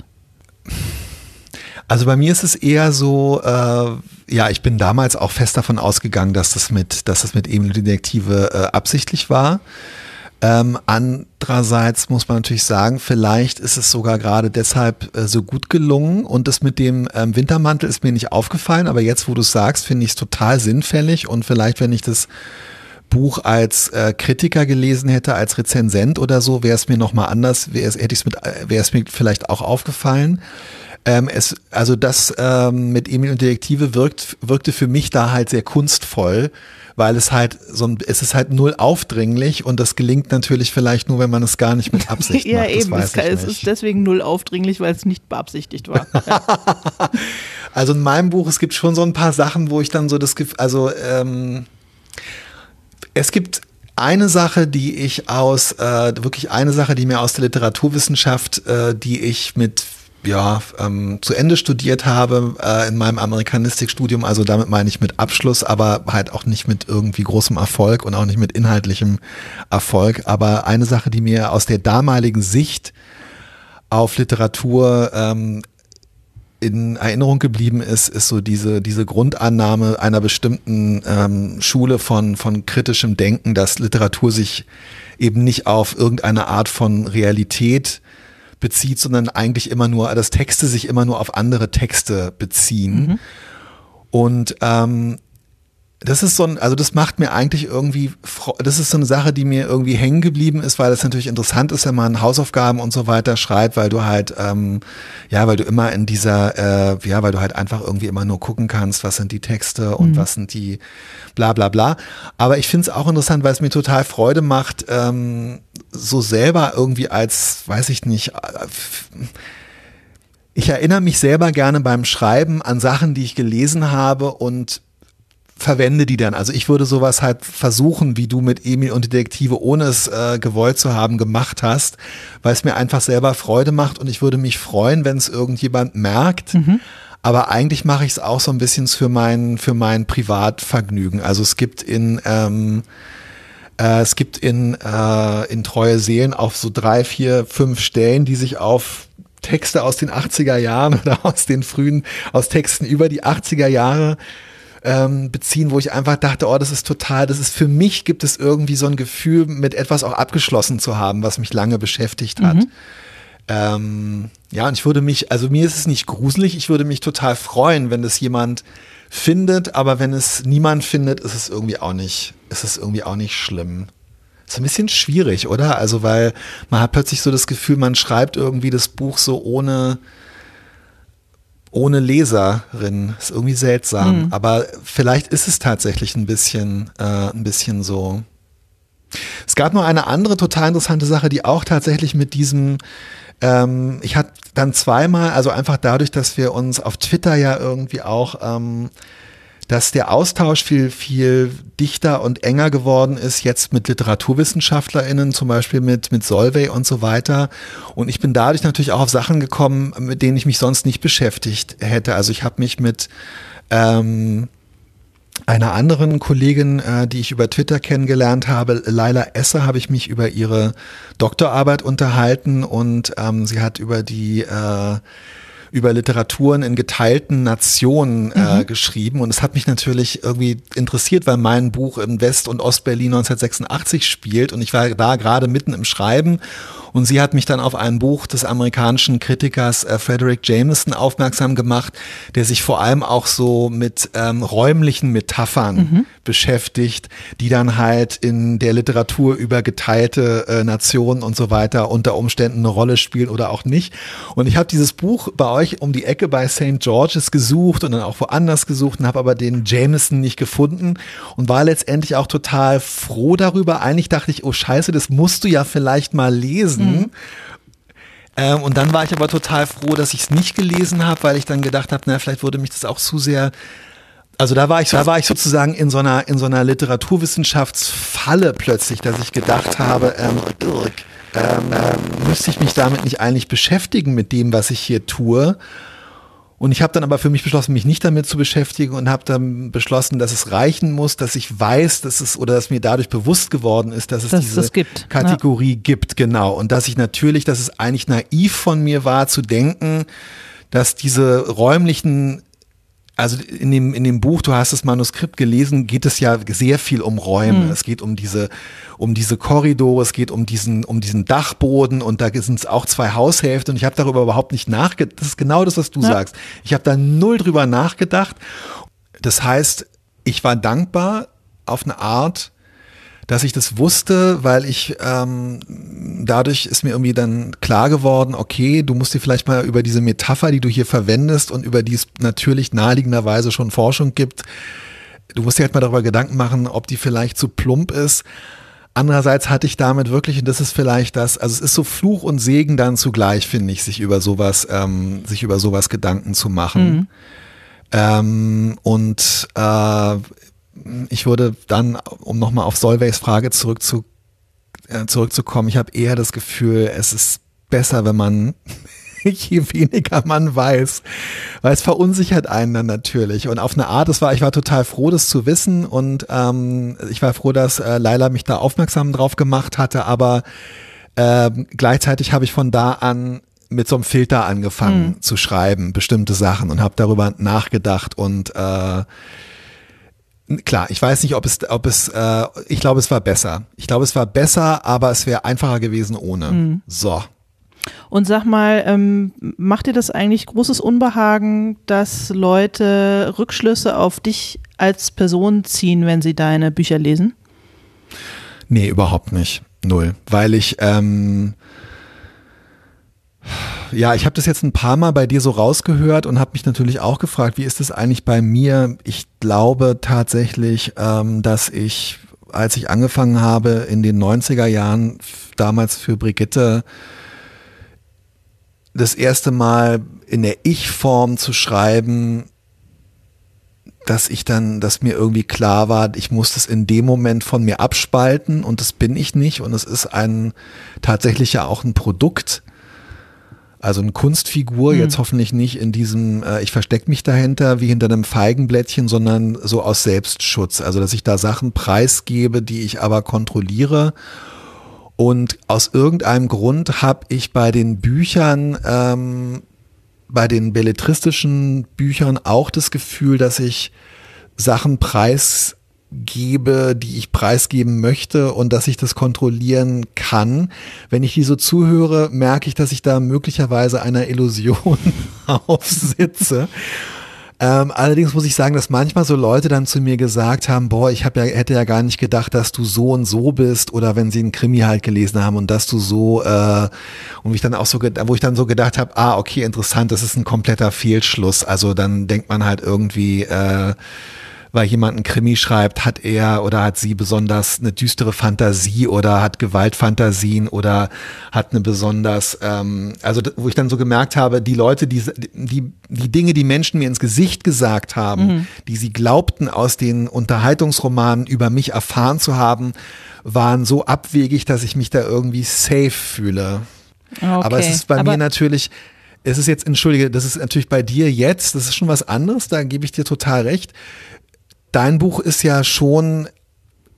Also bei mir ist es eher so, äh, ja, ich bin damals auch fest davon ausgegangen, dass das mit, dass das mit Emil und die Detektive äh, absichtlich war. Ähm, andererseits muss man natürlich sagen, vielleicht ist es sogar gerade deshalb äh, so gut gelungen und das mit dem ähm, Wintermantel ist mir nicht aufgefallen, aber jetzt, wo du es sagst, finde ich es total sinnfällig und vielleicht, wenn ich das Buch als äh, Kritiker gelesen hätte, als Rezensent oder so, wäre es mir nochmal anders, wäre es, hätte ich es mit, wäre es mir vielleicht auch aufgefallen. Ähm, es, also das ähm, mit Emil und Detektive wirkt, wirkte für mich da halt sehr kunstvoll, weil es halt so ein, es ist halt null aufdringlich und das gelingt natürlich vielleicht nur, wenn man es gar nicht mit Absicht ja, macht. Das eben, weiß es, ich es nicht. ist deswegen null aufdringlich, weil es nicht beabsichtigt war. Ja. Also in meinem Buch, es gibt schon so ein paar Sachen, wo ich dann so das Gefühl, also ähm, es gibt eine Sache, die ich aus, äh, wirklich eine Sache, die mir aus der Literaturwissenschaft, äh, die ich mit, ja, ähm, zu Ende studiert habe äh, in meinem Amerikanistikstudium, also damit meine ich mit Abschluss, aber halt auch nicht mit irgendwie großem Erfolg und auch nicht mit inhaltlichem Erfolg, aber eine Sache, die mir aus der damaligen Sicht auf Literatur ähm, in Erinnerung geblieben ist, ist so diese, diese Grundannahme einer bestimmten ähm, Schule von, von kritischem Denken, dass Literatur sich eben nicht auf irgendeine Art von Realität bezieht, sondern eigentlich immer nur, dass Texte sich immer nur auf andere Texte beziehen. Mhm. Und ähm, das ist so ein, also das macht mir eigentlich irgendwie, das ist so eine Sache, die mir irgendwie hängen geblieben ist, weil es natürlich interessant ist, wenn man Hausaufgaben und so weiter schreibt, weil du halt, ähm, ja, weil du immer in dieser, äh, ja, weil du halt einfach irgendwie immer nur gucken kannst, was sind die Texte und mhm. was sind die bla bla bla. Aber ich finde es auch interessant, weil es mir total Freude macht, ähm, so selber irgendwie als, weiß ich nicht, ich erinnere mich selber gerne beim Schreiben an Sachen, die ich gelesen habe und verwende die dann. Also ich würde sowas halt versuchen, wie du mit Emil und Detektive, ohne es äh, gewollt zu haben, gemacht hast, weil es mir einfach selber Freude macht und ich würde mich freuen, wenn es irgendjemand merkt. Mhm. Aber eigentlich mache ich es auch so ein bisschen für mein, für mein Privatvergnügen. Also es gibt in ähm, äh, es gibt in, äh, in Treue Seelen auch so drei, vier, fünf Stellen, die sich auf Texte aus den achtziger Jahren oder aus den frühen, aus Texten über die achtziger Jahre beziehen, wo ich einfach dachte, oh, das ist total, das ist für mich, gibt es irgendwie so ein Gefühl, mit etwas auch abgeschlossen zu haben, was mich lange beschäftigt hat. Mhm. Ähm, ja, und ich würde mich, also mir ist es nicht gruselig, ich würde mich total freuen, wenn das jemand findet, aber wenn es niemand findet, ist es irgendwie auch nicht, ist es irgendwie auch nicht schlimm. Ist ein bisschen schwierig, oder? Also, weil man hat plötzlich so das Gefühl, man schreibt irgendwie das Buch so ohne ohne Leserin. Ist irgendwie seltsam. Mhm. Aber vielleicht ist es tatsächlich ein bisschen, äh, ein bisschen so. Es gab noch eine andere total interessante Sache, die auch tatsächlich mit diesem, ähm, ich hatte dann zweimal, also einfach dadurch, dass wir uns auf Twitter ja irgendwie auch, ähm, dass der Austausch viel, viel dichter und enger geworden ist, jetzt mit LiteraturwissenschaftlerInnen, zum Beispiel mit, mit Solveig und so weiter. Und ich bin dadurch natürlich auch auf Sachen gekommen, mit denen ich mich sonst nicht beschäftigt hätte. Also ich habe mich mit ähm, einer anderen Kollegin, äh, die ich über Twitter kennengelernt habe, Laila Esser, habe ich mich über ihre Doktorarbeit unterhalten und ähm, sie hat über die äh, über Literaturen in geteilten Nationen äh, Mhm. geschrieben und es hat mich natürlich irgendwie interessiert, weil mein Buch in West- und Ostberlin neunzehnhundertsechsundachtzig spielt und ich war da gerade mitten im Schreiben und sie hat mich dann auf ein Buch des amerikanischen Kritikers äh, Frederick Jameson aufmerksam gemacht, der sich vor allem auch so mit ähm, räumlichen Metaphern mhm. beschäftigt, die dann halt in der Literatur über geteilte äh, Nationen und so weiter unter Umständen eine Rolle spielen oder auch nicht. Und ich habe dieses Buch bei euch um die Ecke bei Saint George's gesucht und dann auch woanders gesucht und habe aber den Jameson nicht gefunden und war letztendlich auch total froh darüber. Eigentlich dachte ich, oh Scheiße, das musst du ja vielleicht mal lesen. Mhm. Ähm, und dann war ich aber total froh, dass ich es nicht gelesen habe, weil ich dann gedacht habe, na, vielleicht würde mich das auch zu sehr, also da war ich, da war ich sozusagen in so einer, in so einer Literaturwissenschaftsfalle plötzlich, dass ich gedacht habe, ähm, ähm, ähm, müsste ich mich damit nicht eigentlich beschäftigen mit dem, was ich hier tue? Und ich habe dann aber für mich beschlossen, mich nicht damit zu beschäftigen und habe dann beschlossen, dass es reichen muss, dass ich weiß, dass es oder dass mir dadurch bewusst geworden ist, dass es dass diese es gibt. Kategorie Ja. gibt, genau. Und dass ich natürlich, dass es eigentlich naiv von mir war zu denken, dass diese räumlichen, also in dem, in dem Buch, du hast das Manuskript gelesen, geht es ja sehr viel um Räume. Mhm. Es geht um diese, um diese Korridore, es geht um diesen, um diesen Dachboden und da sind es auch zwei Haushälften und ich habe darüber überhaupt nicht nachgedacht. Das ist genau das, was du ja. sagst. Ich habe da null drüber nachgedacht. Das heißt, ich war dankbar auf eine Art, dass ich das wusste, weil ich ähm, dadurch ist mir irgendwie dann klar geworden, okay, du musst dir vielleicht mal über diese Metapher, die du hier verwendest und über die es natürlich naheliegenderweise schon Forschung gibt, du musst dir halt mal darüber Gedanken machen, ob die vielleicht zu plump ist. Andererseits hatte ich damit wirklich, und das ist vielleicht das, also es ist so Fluch und Segen dann zugleich, finde ich, sich über sowas, ähm, sich über sowas Gedanken zu machen. Mhm. Ähm, und äh, ich würde dann, um nochmal auf Solveigs Frage zurückzu, äh, zurückzukommen, ich habe eher das Gefühl, es ist besser, wenn man, je weniger man weiß, weil es verunsichert einen dann natürlich. Und auf eine Art, das war, ich war total froh, das zu wissen und ähm, ich war froh, dass äh, Laila mich da aufmerksam drauf gemacht hatte, aber äh, gleichzeitig habe ich von da an mit so einem Filter angefangen mhm. zu schreiben, bestimmte Sachen und habe darüber nachgedacht und äh, klar, ich weiß nicht, ob es, ob es, äh, ich glaube, es war besser. Ich glaube, es war besser, aber es wäre einfacher gewesen ohne. Mhm. So. Und sag mal, ähm, macht dir das eigentlich großes Unbehagen, dass Leute Rückschlüsse auf dich als Person ziehen, wenn sie deine Bücher lesen? Nee, überhaupt nicht. Null. Weil ich, ähm, ja, ich habe das jetzt ein paar Mal bei dir so rausgehört und habe mich natürlich auch gefragt, wie ist das eigentlich bei mir? Ich glaube tatsächlich, ähm, dass ich, als ich angefangen habe in den neunziger Jahren, damals für Brigitte, das erste Mal in der Ich-Form zu schreiben, dass ich dann, dass mir irgendwie klar war, ich muss das in dem Moment von mir abspalten und das bin ich nicht und es ist ein tatsächlich ja auch ein Produkt. Also eine Kunstfigur, mhm. jetzt hoffentlich nicht in diesem, äh, ich verstecke mich dahinter wie hinter einem Feigenblättchen, sondern so aus Selbstschutz. Also dass ich da Sachen preisgebe, die ich aber kontrolliere. Und aus irgendeinem Grund habe ich bei den Büchern, ähm, bei den belletristischen Büchern auch das Gefühl, dass ich Sachen preisgebe, die ich preisgeben möchte und dass ich das kontrollieren kann. Wenn ich die so zuhöre, merke ich, dass ich da möglicherweise einer Illusion aufsitze. Ähm, allerdings muss ich sagen, dass manchmal so Leute dann zu mir gesagt haben, boah, ich hab ja, hätte ja gar nicht gedacht, dass du so und so bist, oder wenn sie einen Krimi halt gelesen haben und dass du so, äh, und ich dann auch so, wo ich dann so gedacht habe, ah, okay, interessant, das ist ein kompletter Fehlschluss. Also dann denkt man halt irgendwie, äh, weil jemand einen Krimi schreibt, hat er oder hat sie besonders eine düstere Fantasie oder hat Gewaltfantasien oder hat eine besonders, ähm, also wo ich dann so gemerkt habe, die Leute, die, die, die Dinge, die Menschen mir ins Gesicht gesagt haben, mhm. die sie glaubten aus den Unterhaltungsromanen über mich erfahren zu haben, waren so abwegig, dass ich mich da irgendwie safe fühle. Okay. Aber es ist bei Aber mir natürlich, es ist jetzt, entschuldige, das ist natürlich bei dir jetzt, das ist schon was anderes, da gebe ich dir total recht. Dein Buch ist ja schon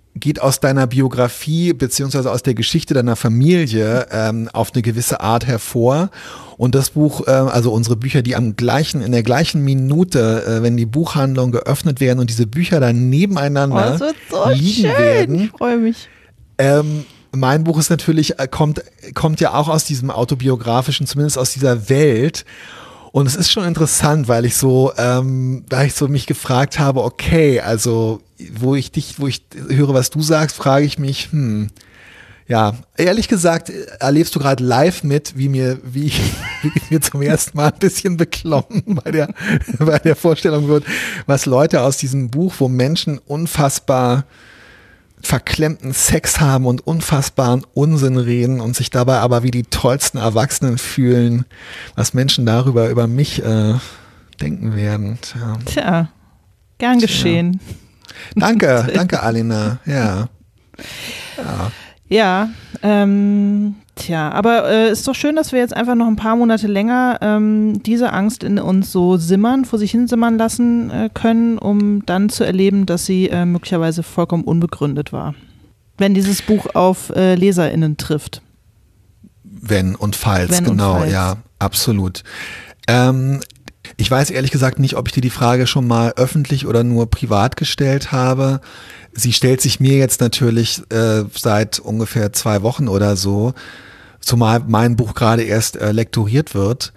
geht aus deiner Biografie beziehungsweise aus der Geschichte deiner Familie ähm, auf eine gewisse Art hervor. Und das Buch, äh, also unsere Bücher, die am gleichen, in der gleichen Minute, äh, wenn die Buchhandlungen geöffnet werden und diese Bücher dann nebeneinander oh, das wird so liegen schön. werden. Ich freue mich. Ähm, mein Buch ist natürlich, kommt, kommt ja auch aus diesem autobiografischen, zumindest aus dieser Welt. Und es ist schon interessant, weil ich so, ähm, da ich so mich gefragt habe, okay, also wo ich dich, wo ich höre, was du sagst, frage ich mich, hm, ja, ehrlich gesagt, erlebst du gerade live mit, wie mir, wie ich, wie ich mir zum ersten Mal ein bisschen beklommen bei der, bei der Vorstellung wird, was Leute aus diesem Buch, wo Menschen unfassbar verklemmten Sex haben und unfassbaren Unsinn reden und sich dabei aber wie die tollsten Erwachsenen fühlen, was Menschen darüber über mich äh, denken werden. Tja, Tja gern Tja. geschehen. Danke, danke Alina, ja. Ja, ja ähm, tja, aber äh, ist doch schön, dass wir jetzt einfach noch ein paar Monate länger ähm, diese Angst in uns so simmern, vor sich hin simmern lassen äh, können, um dann zu erleben, dass sie äh, möglicherweise vollkommen unbegründet war. Wenn dieses Buch auf äh, LeserInnen trifft. Wenn und falls, Wenn genau, und falls. ja, absolut. Ähm, ich weiß ehrlich gesagt nicht, ob ich dir die Frage schon mal öffentlich oder nur privat gestellt habe. Sie stellt sich mir jetzt natürlich äh, seit ungefähr zwei Wochen oder so, zumal mein Buch gerade erst äh, lektoriert wird.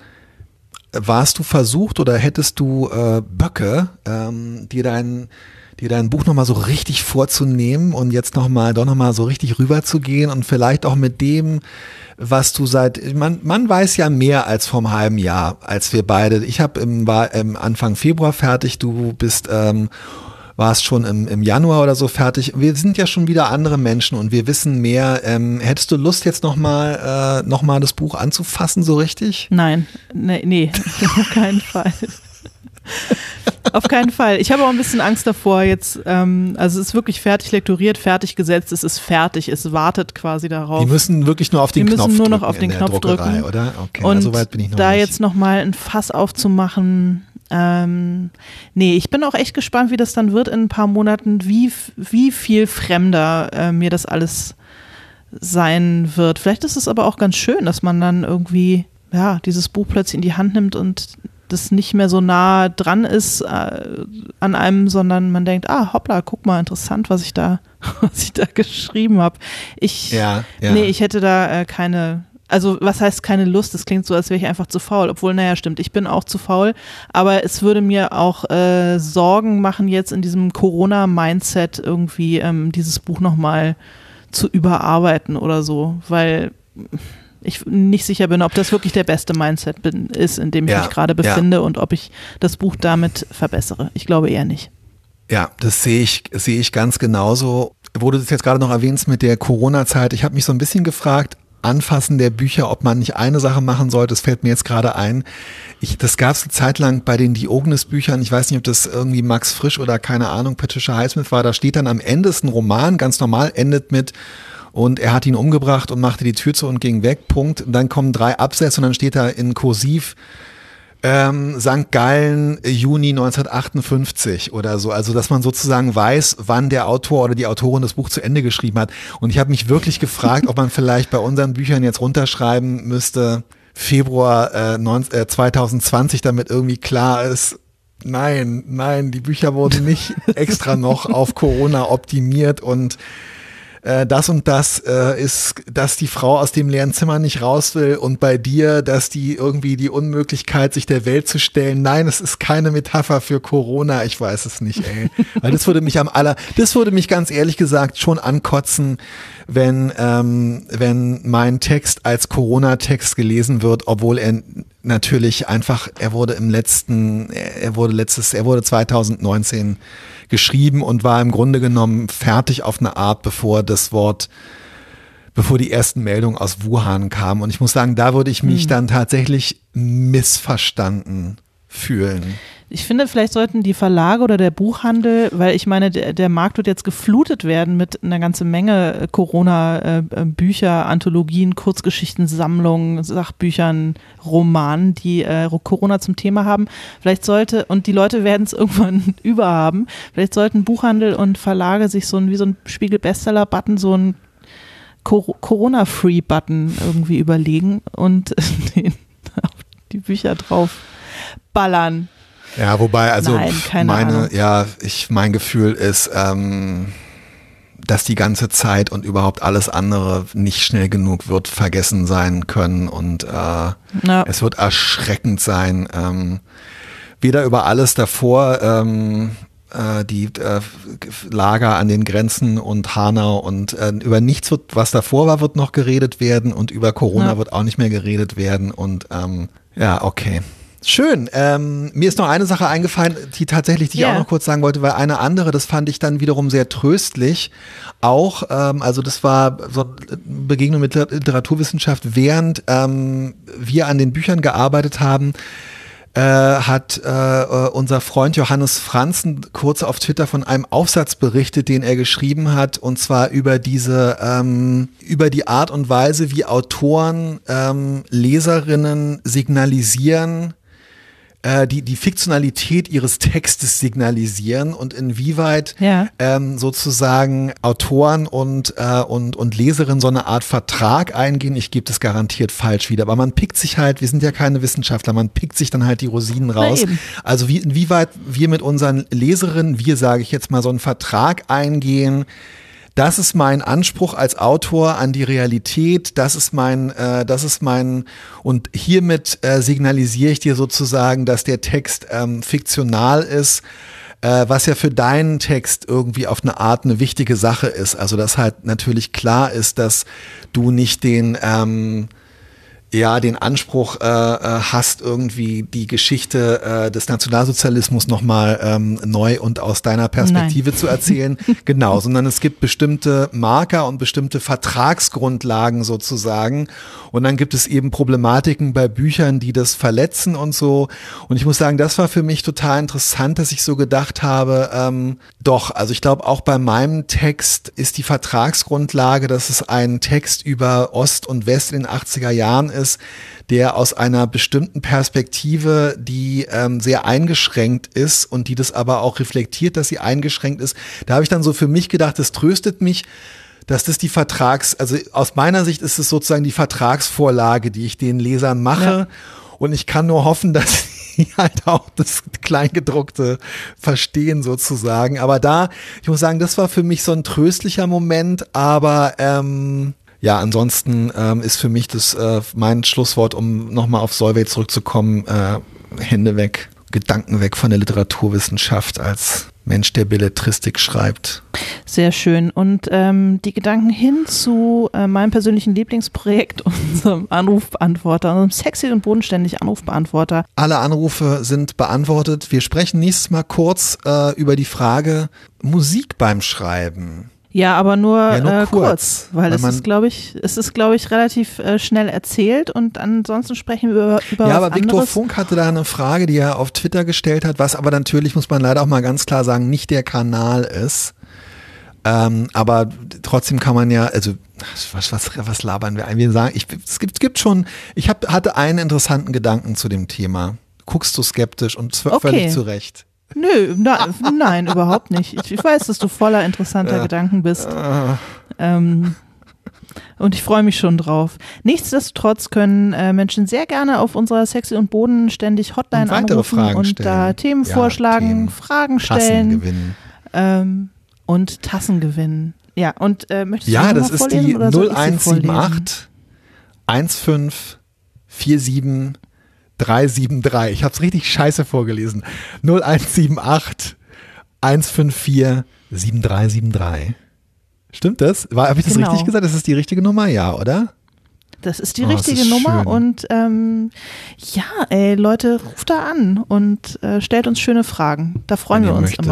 Warst du versucht oder hättest du äh, Böcke, ähm, dir dein, dir dein Buch nochmal so richtig vorzunehmen und jetzt nochmal, doch nochmal so richtig rüberzugehen und vielleicht auch mit dem, was du seit, man, man weiß ja mehr als vor einem halben Jahr, als wir beide. Ich habe im, war im Anfang Februar fertig, du bist ähm, warst schon im, im Januar oder so fertig. Wir sind ja schon wieder andere Menschen und wir wissen mehr. Ähm, hättest du Lust, jetzt nochmal äh, noch mal das Buch anzufassen, so richtig? Nein, nee, nee auf keinen Fall. Auf keinen Fall. Ich habe auch ein bisschen Angst davor jetzt, ähm, also es ist wirklich fertig lektoriert, fertig gesetzt, es ist fertig, es wartet quasi darauf. Die müssen wirklich nur auf den Die Knopf müssen nur drücken noch auf den in Knopf der Druckerei, drücken. oder? Okay, und so weit bin ich noch da nicht. jetzt nochmal ein Fass aufzumachen, ähm, nee, ich bin auch echt gespannt, wie das dann wird in ein paar Monaten, wie, wie viel fremder äh, mir das alles sein wird. Vielleicht ist es aber auch ganz schön, dass man dann irgendwie, ja, dieses Buch plötzlich in die Hand nimmt und das nicht mehr so nah dran ist äh, an einem, sondern man denkt, ah, hoppla, guck mal, interessant, was ich da, was ich da geschrieben habe. Ich, ja, ja. nee, ich hätte da äh, keine, also was heißt keine Lust? Das klingt so, als wäre ich einfach zu faul, obwohl, naja, stimmt, ich bin auch zu faul, aber es würde mir auch äh, Sorgen machen, jetzt in diesem Corona-Mindset irgendwie ähm, dieses Buch nochmal zu überarbeiten oder so, weil ich nicht sicher bin, ob das wirklich der beste Mindset bin, ist, in dem ich ja, mich gerade befinde ja. und ob ich das Buch damit verbessere. Ich glaube eher nicht. Ja, das sehe ich, sehe ich ganz genauso. Wo du das jetzt gerade noch erwähnst mit der Corona-Zeit, ich habe mich so ein bisschen gefragt, Anfassen der Bücher, ob man nicht eine Sache machen sollte, das fällt mir jetzt gerade ein. Ich, das gab es eine Zeit lang bei den Diogenes-Büchern, ich weiß nicht, ob das irgendwie Max Frisch oder keine Ahnung, Patricia Highsmith war, da steht dann am Ende, ist ein Roman, ganz normal, endet mit und er hat ihn umgebracht und machte die Tür zu und ging weg, Punkt. Und dann kommen drei Absätze und dann steht da in Kursiv ähm, Sankt Gallen, Juni neunzehnhundertachtundfünfzig oder so. Also, dass man sozusagen weiß, wann der Autor oder die Autorin das Buch zu Ende geschrieben hat. Und ich habe mich wirklich gefragt, ob man vielleicht bei unseren Büchern jetzt runterschreiben müsste, Februar äh, neunzehn, äh, zwanzig zwanzig, damit irgendwie klar ist, nein, nein, die Bücher wurden nicht extra noch auf Corona optimiert und das und das äh, ist, dass die Frau aus dem leeren Zimmer nicht raus will und bei dir, dass die irgendwie die Unmöglichkeit, sich der Welt zu stellen. Nein, es ist keine Metapher für Corona. Ich weiß es nicht, ey. Weil das würde mich am aller, das würde mich ganz ehrlich gesagt schon ankotzen, wenn, ähm, wenn mein Text als Corona-Text gelesen wird, obwohl er natürlich einfach, er wurde im letzten, er wurde letztes, er wurde zweitausendneunzehn geschrieben und war im Grunde genommen fertig auf eine Art, bevor das Wort, bevor die ersten Meldungen aus Wuhan kamen. Und ich muss sagen, da würde ich mich hm. dann tatsächlich missverstanden fühlen. Ich finde, vielleicht sollten die Verlage oder der Buchhandel, weil ich meine, der, der Markt wird jetzt geflutet werden mit einer ganzen Menge Corona-Bücher, Anthologien, Kurzgeschichten, Sammlungen, Sachbüchern, Romanen, die äh, Corona zum Thema haben. Vielleicht sollte, und die Leute werden es irgendwann überhaben, vielleicht sollten Buchhandel und Verlage sich so ein, wie so ein Spiegel-Bestseller-Button, so ein Cor- Corona-Free-Button irgendwie überlegen und den auf die Bücher drauf ballern. Ja, wobei, also Nein, keine meine, Ahnung. ja, ich, mein Gefühl ist, ähm, dass die ganze Zeit und überhaupt alles andere nicht schnell genug wird vergessen sein können und äh, Ja. es wird erschreckend sein. Ähm, weder über alles davor, ähm, äh, die äh, Lager an den Grenzen und Hanau und äh, über nichts, wird, was davor war, wird noch geredet werden und über Corona Ja. wird auch nicht mehr geredet werden und ähm, ja, okay. Schön. Ähm, mir ist noch eine Sache eingefallen, die tatsächlich, die ich Ja. auch noch kurz sagen wollte, weil eine andere, das fand ich dann wiederum sehr tröstlich. Auch, ähm, also das war so eine Begegnung mit Literaturwissenschaft, während ähm, wir an den Büchern gearbeitet haben, äh, hat äh, unser Freund Johannes Franzen kurz auf Twitter von einem Aufsatz berichtet, den er geschrieben hat, und zwar über diese, ähm, über die Art und Weise, wie Autoren ähm, Leserinnen signalisieren, Die, die Fiktionalität ihres Textes signalisieren und inwieweit Ja. ähm, sozusagen Autoren und, äh, und, und Leserinnen so eine Art Vertrag eingehen. Ich gebe das garantiert falsch wieder, aber man pickt sich halt, wir sind ja keine Wissenschaftler, man pickt sich dann halt die Rosinen raus. eben. Also wie, inwieweit wir mit unseren Leserinnen, wir sage ich jetzt mal, so einen Vertrag eingehen. Das ist mein Anspruch als Autor an die Realität, das ist mein, äh, das ist mein, und hiermit äh, signalisiere ich dir sozusagen, dass der Text ähm, fiktional ist, äh, was ja für deinen Text irgendwie auf eine Art eine wichtige Sache ist. Also dass halt natürlich klar ist, dass du nicht den, ähm, ja, den Anspruch äh, hast, irgendwie die Geschichte äh, des Nationalsozialismus nochmal ähm, neu und aus deiner Perspektive Nein. zu erzählen. Genau, sondern es gibt bestimmte Marker und bestimmte Vertragsgrundlagen sozusagen. Und dann gibt es eben Problematiken bei Büchern, die das verletzen und so. Und ich muss sagen, das war für mich total interessant, dass ich so gedacht habe, ähm, doch, also ich glaube auch bei meinem Text ist die Vertragsgrundlage, dass es ein Text über Ost und West in den achtziger Jahren ist, der aus einer bestimmten Perspektive, die ähm, sehr eingeschränkt ist und die das aber auch reflektiert, dass sie eingeschränkt ist. Da habe ich dann so für mich gedacht, das tröstet mich, dass das die Vertrags, also aus meiner Sicht ist es sozusagen die Vertragsvorlage, die ich den Lesern mache. Ja. Und ich kann nur hoffen, dass sie halt auch das Kleingedruckte verstehen sozusagen. Aber da, ich muss sagen, das war für mich so ein tröstlicher Moment, aber ähm, ja, ansonsten ähm, ist für mich das äh, mein Schlusswort, um nochmal auf Solveig zurückzukommen, äh, Hände weg, Gedanken weg von der Literaturwissenschaft als Mensch, der Belletristik schreibt. Sehr schön. Und ähm, die Gedanken hin zu äh, meinem persönlichen Lieblingsprojekt, unserem Anrufbeantworter, unserem sexy und bodenständig Anrufbeantworter. Alle Anrufe sind beantwortet. Wir sprechen nächstes Mal kurz äh, über die Frage Musik beim Schreiben. Ja, aber nur, ja, nur äh, kurz, kurz, weil, weil es ist, glaube ich, es ist, glaube ich, relativ äh, schnell erzählt und ansonsten sprechen wir über, über ja, was aber Viktor anderes. Funk hatte da eine Frage, die er auf Twitter gestellt hat, was aber natürlich, muss man leider auch mal ganz klar sagen, nicht der Kanal ist. Ähm, aber trotzdem kann man ja, also was, was, was labern wir ein? Wir sagen, ich, es gibt, es gibt schon, ich hab, hatte einen interessanten Gedanken zu dem Thema. Guckst du skeptisch und z- Okay. völlig zu Recht. Nö, na, nein, überhaupt nicht. Ich, ich weiß, dass du voller interessanter Ja. Gedanken bist. Ah. Ähm, und ich freue mich schon drauf. Nichtsdestotrotz können äh, Menschen sehr gerne auf unserer sexy und bodenständig Hotline Und weitere anrufen Fragen und stellen. da Themen Ja, vorschlagen, Themen. Fragen Tassen stellen gewinnen. ähm, und Tassen gewinnen. Ja, und äh, möchtest Ja, du das noch mal ist vorlesen, die oder soll null ich sie eins sieben vorlesen? acht eins fünf vier sieben drei sieben drei. Ich habe es richtig scheiße vorgelesen. null eins sieben acht eins fünf vier sieben drei sieben drei. Stimmt das? Habe ich das Genau. richtig gesagt? Das ist die richtige Nummer, ja, oder? Das ist die Oh, das richtige ist Nummer schön. und ähm, ja, ey, Leute, ruft da an und äh, stellt uns schöne Fragen. Da freuen Wenn wir ihr uns möchtet. immer.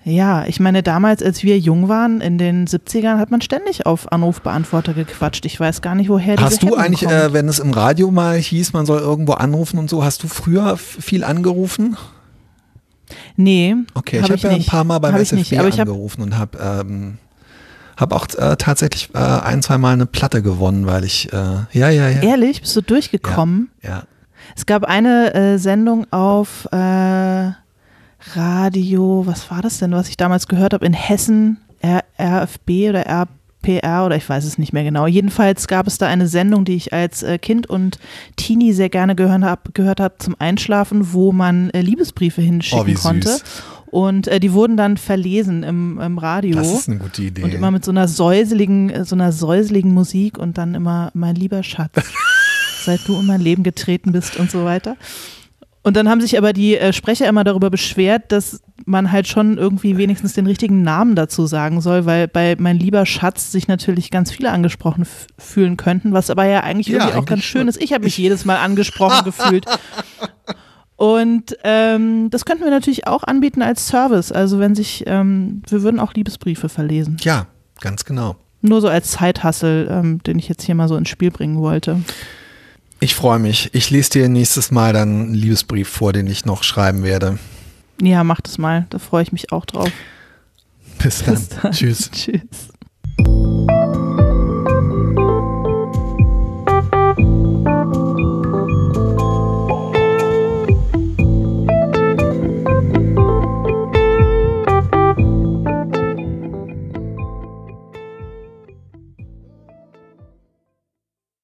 Ja, ich meine, damals, als wir jung waren, in den siebzigern, hat man ständig auf Anrufbeantworter gequatscht. Ich weiß gar nicht, woher die Hast du eigentlich, äh, wenn es im Radio mal hieß, man soll irgendwo anrufen und so, hast du früher viel angerufen? Nee, okay, hab ich habe ja nicht. ein paar Mal beim hab S F B nicht, angerufen und habe ähm, hab auch äh, tatsächlich äh, ein, zwei Mal eine Platte gewonnen, weil ich, äh, ja, ja, ja. Ehrlich? Bist du durchgekommen? Ja, ja. Es gab eine äh, Sendung auf äh, Radio, was war das denn, was ich damals gehört habe, in Hessen, R F B oder R P R oder ich weiß es nicht mehr genau. Jedenfalls gab es da eine Sendung, die ich als äh, Kind und Teenie sehr gerne gehört habe gehört hab zum Einschlafen, wo man äh, Liebesbriefe hinschicken oh, wie konnte. Süß. Und äh, die wurden dann verlesen im, im Radio. Das ist eine gute Idee. Und immer mit so einer säuseligen, so einer säuseligen Musik und dann immer, mein lieber Schatz, seit du in mein Leben getreten bist und so weiter. Und dann haben sich aber die äh, Sprecher immer darüber beschwert, dass man halt schon irgendwie wenigstens den richtigen Namen dazu sagen soll, weil bei mein lieber Schatz sich natürlich ganz viele angesprochen f- fühlen könnten, was aber ja eigentlich ja, irgendwie eigentlich auch ganz schon. schön ist. Ich habe mich jedes Mal angesprochen gefühlt. Und ähm, das könnten wir natürlich auch anbieten als Service. Also wenn sich, ähm, wir würden auch Liebesbriefe verlesen. Ja, ganz genau. Nur so als Zeithassel, ähm, den ich jetzt hier mal so ins Spiel bringen wollte. Ich freue mich. Ich lese dir nächstes Mal dann einen Liebesbrief vor, den ich noch schreiben werde. Ja, mach das mal. Da freue ich mich auch drauf. Bis dann. Bis dann. Tschüss. Tschüss.